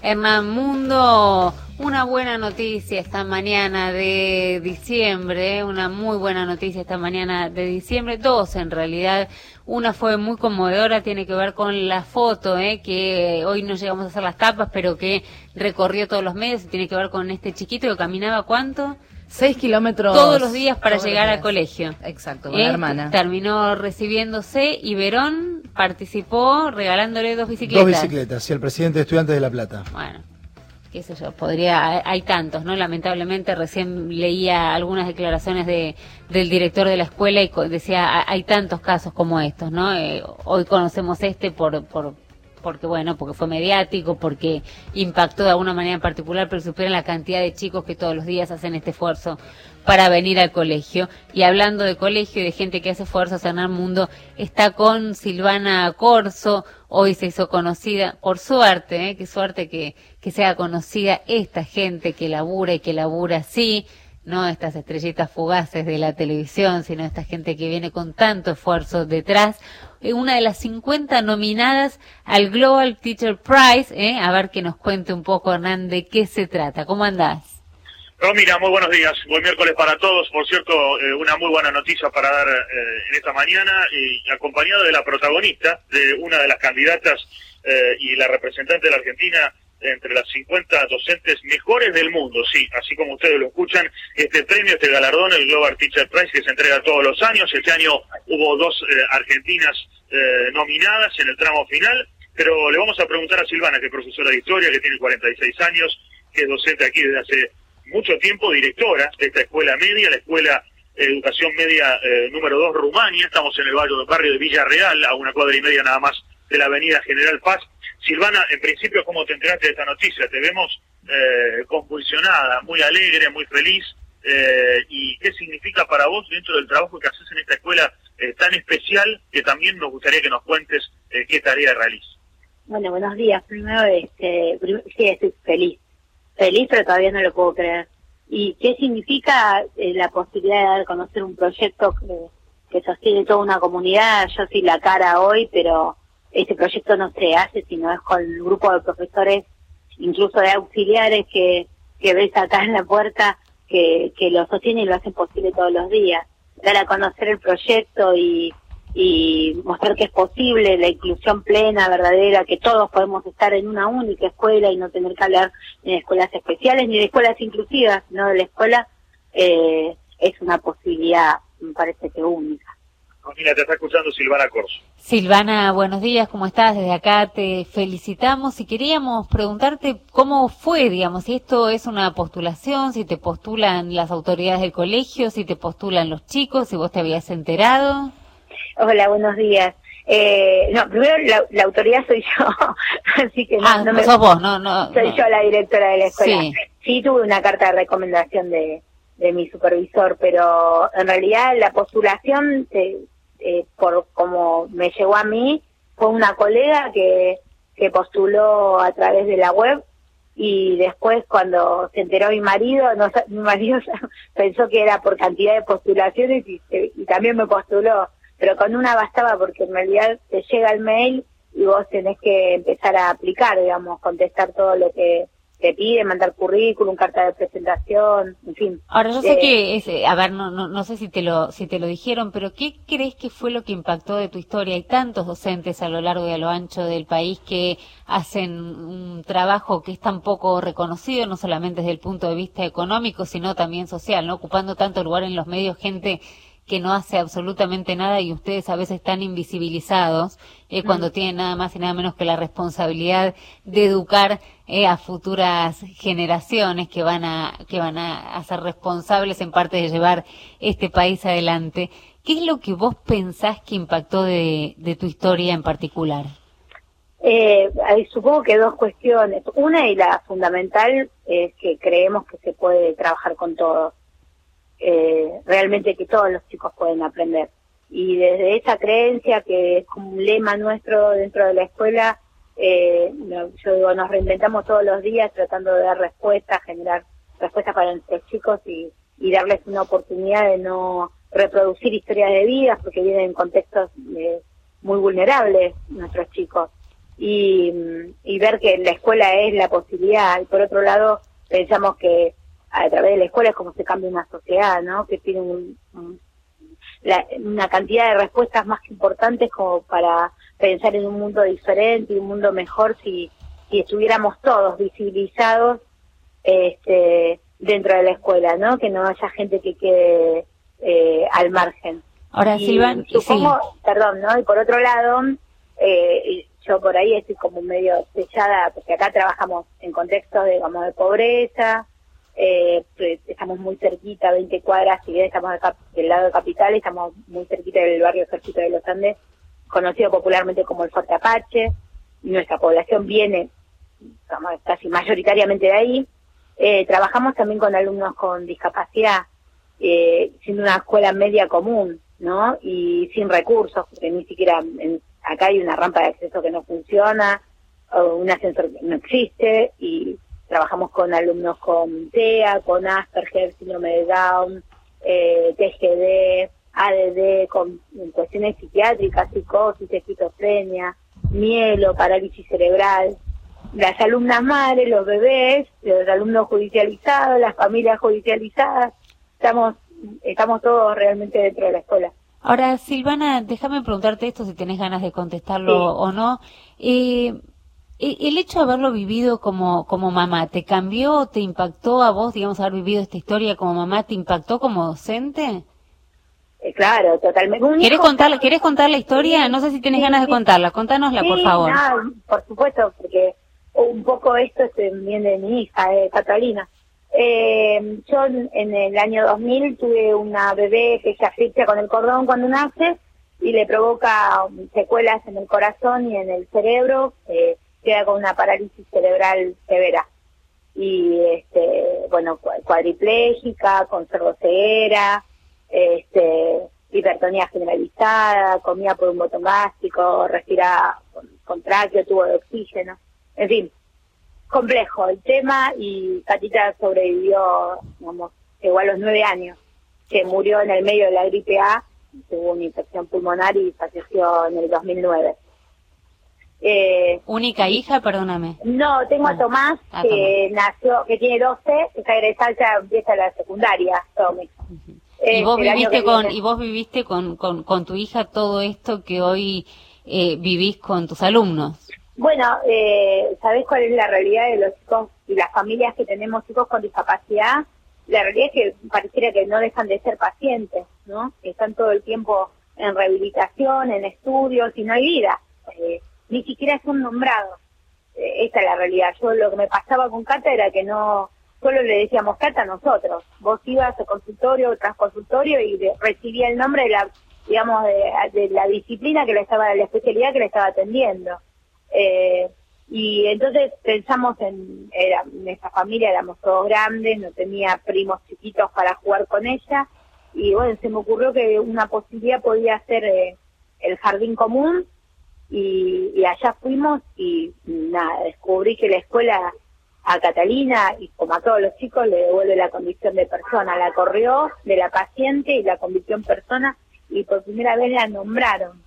Hernán Mundo, una buena noticia esta mañana de diciembre, una muy buena noticia esta mañana de diciembre, dos en realidad. Una fue muy conmovedora, tiene que ver con la foto, que hoy no llegamos a hacer las tapas, pero que recorrió todos los medios, y tiene que ver con este chiquito que caminaba, ¿cuánto? 6 kilómetros. Todos los días para llegar al colegio. Exacto, con la hermana. Terminó recibiéndose y Verón participó regalándole 2 bicicletas. 2 bicicletas, sí, el presidente de Estudiantes de La Plata. Bueno, qué sé yo, hay tantos, ¿no? Lamentablemente recién leía algunas declaraciones del director de la escuela y decía, hay tantos casos como estos, ¿no? Hoy conocemos porque fue mediático, porque impactó de alguna manera en particular, pero supieron la cantidad de chicos que todos los días hacen este esfuerzo para venir al colegio. Y hablando de colegio y de gente que hace esfuerzos, Hernán Mundo está con Silvana Corso, hoy se hizo conocida, por suerte, qué suerte que sea conocida esta gente que labura y que labura así, no estas estrellitas fugaces de la televisión, sino esta gente que viene con tanto esfuerzo detrás. Una de las 50 nominadas al Global Teacher Prize, a ver que nos cuente un poco, Hernán, de qué se trata. ¿Cómo andás? Romina, muy buenos días. Buen miércoles para todos. Por cierto, una muy buena noticia para dar en esta mañana, acompañado de la protagonista, de una de las candidatas y la representante de la Argentina entre las 50 docentes mejores del mundo, sí, así como ustedes lo escuchan, este premio, este galardón, el Global Teacher Prize, que se entrega todos los años. Este año hubo 2 argentinas nominadas en el tramo final, pero le vamos a preguntar a Silvana, que es profesora de historia, que tiene 46 años, que es docente aquí desde hace mucho tiempo, directora de esta escuela media, la escuela Educación Media número 2 Rumania. Estamos en el barrio de Villarreal, a 1 cuadra y media nada más de la avenida General Paz. Silvana, en principio, ¿cómo te enteraste de esta noticia? Te vemos convulsionada, muy alegre, muy feliz. ¿Y qué significa para vos dentro del trabajo que haces en esta escuela tan especial, que también nos gustaría que nos cuentes qué tarea realizas? Bueno, buenos días. Primero, sí, estoy feliz, pero todavía no lo puedo creer. ¿Y qué significa la posibilidad de dar a conocer un proyecto que sostiene toda una comunidad? Yo soy la cara hoy, pero este proyecto no se hace si no es con un grupo de profesores, incluso de auxiliares que ves acá en la puerta, que lo sostienen y lo hacen posible todos los días. Dar a conocer el proyecto y mostrar que es posible la inclusión plena, verdadera, que todos podemos estar en una única escuela y no tener que hablar ni de escuelas especiales ni de escuelas inclusivas, sino de la escuela, es una posibilidad, me parece que única. Mira, te está escuchando Silvana Corso. Silvana, buenos días, ¿cómo estás? Desde acá te felicitamos y queríamos preguntarte cómo fue, digamos, si esto es una postulación, si te postulan las autoridades del colegio, si te postulan los chicos, si vos te habías enterado. Hola, buenos días. No, primero la autoridad soy yo, así que no sos vos, no. Soy yo la directora de la escuela. Sí, tuve una carta de recomendación de mi supervisor, pero en realidad la postulación, por como me llegó a mí, fue una colega que postuló a través de la web, y después cuando se enteró mi marido pensó que era por cantidad de postulaciones y también me postuló, pero con una bastaba, porque en realidad te llega el mail y vos tenés que empezar a aplicar, digamos, contestar todo lo que te pide, mandar currículum, carta de presentación, en fin. Ahora, yo sé que no sé si te lo dijeron, pero ¿qué crees que fue lo que impactó de tu historia? Hay tantos docentes a lo largo y a lo ancho del país que hacen un trabajo que es tan poco reconocido, no solamente desde el punto de vista económico, sino también social, ¿no? Ocupando tanto lugar en los medios, gente que no hace absolutamente nada, y ustedes a veces están invisibilizados cuando tienen nada más y nada menos que la responsabilidad de educar a futuras generaciones que van a ser responsables en parte de llevar este país adelante. ¿Qué es lo que vos pensás que impactó de tu historia en particular? Supongo que 2 cuestiones. Una, y la fundamental, es que creemos que se puede trabajar con todos. Realmente que todos los chicos pueden aprender, y desde esa creencia, que es como un lema nuestro dentro de la escuela, yo digo, nos reinventamos todos los días tratando de dar respuestas, generar respuestas para nuestros chicos y darles una oportunidad de no reproducir historias de vidas, porque vienen en contextos muy vulnerables nuestros chicos. y ver que la escuela es la posibilidad. Y por otro lado, pensamos que a través de la escuela es como se cambia una sociedad, ¿no? Que tiene una cantidad de respuestas más que importantes como para pensar en un mundo diferente y un mundo mejor si estuviéramos todos visibilizados dentro de la escuela, ¿no? Que no haya gente que quede al margen. Ahora, Silvana, supongo, sí. Perdón, ¿no? Y por otro lado, yo por ahí estoy como medio sellada, porque acá trabajamos en contextos, digamos, de pobreza, estamos muy cerquita, 20 cuadras, si bien estamos acá del lado de Capital, estamos muy cerquita del barrio Ejército de los Andes, conocido popularmente como el Fuerte Apache, y nuestra población viene, digamos, casi mayoritariamente de ahí. Trabajamos también con alumnos con discapacidad, siendo una escuela media común, ¿no? Y sin recursos, porque ni siquiera acá hay una rampa de acceso que no funciona, o un ascensor que no existe, y trabajamos con alumnos con TEA, con Asperger, síndrome de Down, TGD, ADD, con cuestiones psiquiátricas, psicosis, esquizofrenia, mielo, parálisis cerebral. Las alumnas madres, los bebés, los alumnos judicializados, las familias judicializadas, estamos todos realmente dentro de la escuela. Ahora, Silvana, déjame preguntarte esto, si tenés ganas de contestarlo Sí. o no. El hecho de haberlo vivido como mamá, ¿te cambió, te impactó a vos, digamos, haber vivido esta historia como mamá, te impactó como docente? Claro, totalmente. ¿Querés contar la historia? Sí, no sé si tenés sí, ganas de sí. contarla, contánosla, por favor. No, por supuesto, porque un poco esto viene de mi hija, Catalina. Yo en el año 2000 tuve una bebé que se asfixia con el cordón cuando nace y le provoca secuelas en el corazón y en el cerebro, queda con una parálisis cerebral severa. Y, bueno, cuadriplégica, con sordoceguera, hipertonía generalizada, comía por un botón gástrico, respiraba con tráqueo, tubo de oxígeno, en fin, complejo el tema. Y Catita sobrevivió, digamos, llegó a los 9 años, que murió en el medio de la gripe A, tuvo una infección pulmonar y falleció en el 2009. ¿Única hija? Perdóname. No, tengo a Tomás, que nació, que tiene 12, que está egresado, ya empieza la secundaria, Tommy. ¿Y vos viviste con tu hija todo esto que hoy vivís con tus alumnos? Bueno, ¿sabés cuál es la realidad de los chicos y las familias que tenemos chicos con discapacidad? La realidad es que pareciera que no dejan de ser pacientes, ¿no? Que están todo el tiempo en rehabilitación, en estudios, y no hay vida. Ni siquiera son nombrados. Esta es la realidad. Yo lo que me pasaba con Cata era que no solo le decíamos Cata a nosotros. Vos ibas a consultorio tras consultorio y recibía el nombre de la, digamos, de la disciplina que le estaba, de la especialidad que le estaba atendiendo. Y entonces pensamos en esa familia, éramos todos grandes, no tenía primos chiquitos para jugar con ella, y bueno, se me ocurrió que una posibilidad podía ser el jardín común, y allá fuimos y nada, descubrí que la escuela a Catalina, y como a todos los chicos, le devuelve la condición de persona, la corrió de la paciente y la convirtió en persona, y por primera vez la nombraron.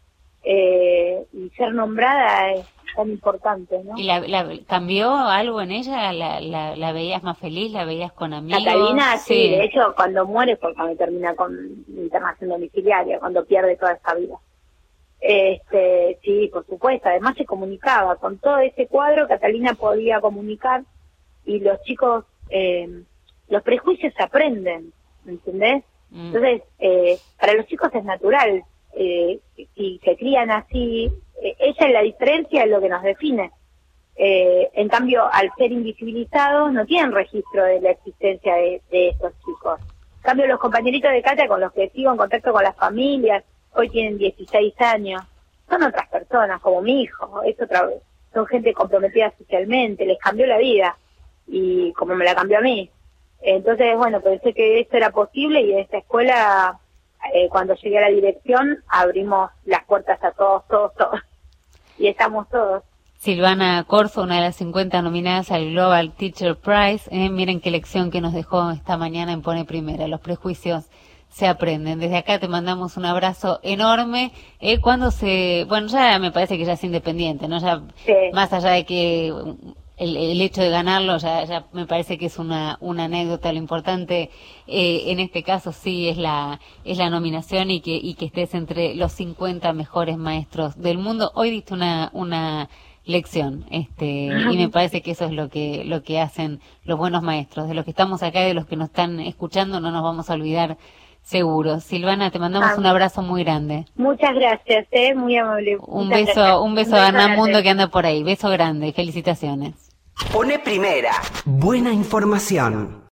Y ser nombrada es tan importante, ¿no? ¿Y cambió algo en ella? ¿La veías más feliz? ¿La veías con amigos? Catalina, sí, de hecho, cuando muere fue cuando termina con internación domiciliaria, cuando pierde toda esa vida. Sí, por supuesto, además se comunicaba con todo ese cuadro. Catalina podía comunicar, y los chicos, los prejuicios se aprenden, ¿entendés? Entonces, para los chicos es natural, si se crían así, esa es la diferencia, es lo que nos define. En cambio, al ser invisibilizados, no tienen registro de la existencia de estos chicos. En cambio, los compañeritos de Cata con los que sigo en contacto con las familias, hoy tienen 16 años, son otras personas, como mi hijo, son gente comprometida socialmente, les cambió la vida, y como me la cambió a mí. Entonces, bueno, pensé que esto era posible, y en esta escuela, cuando llegué a la dirección, abrimos las puertas a todos, y estamos todos. Silvana Corzo, una de las 50 nominadas al Global Teacher Prize. Miren qué lección que nos dejó esta mañana en Pone Primera, los prejuicios se aprenden. Desde acá te mandamos un abrazo enorme. Cuando bueno, ya me parece que ya es independiente, ¿no? Ya, Sí. más allá de que el hecho de ganarlo ya me parece que es una anécdota. Lo importante en este caso sí es la nominación y que estés entre los 50 mejores maestros del mundo. Hoy diste una lección, y me parece que eso es lo que hacen los buenos maestros. De los que estamos acá y de los que nos están escuchando no nos vamos a olvidar seguro. Silvana, te mandamos un abrazo muy grande. Muchas gracias, muy amable. Un beso a Hernán Mundo que anda por ahí. Beso grande, felicitaciones. Pone Primera. Buena información.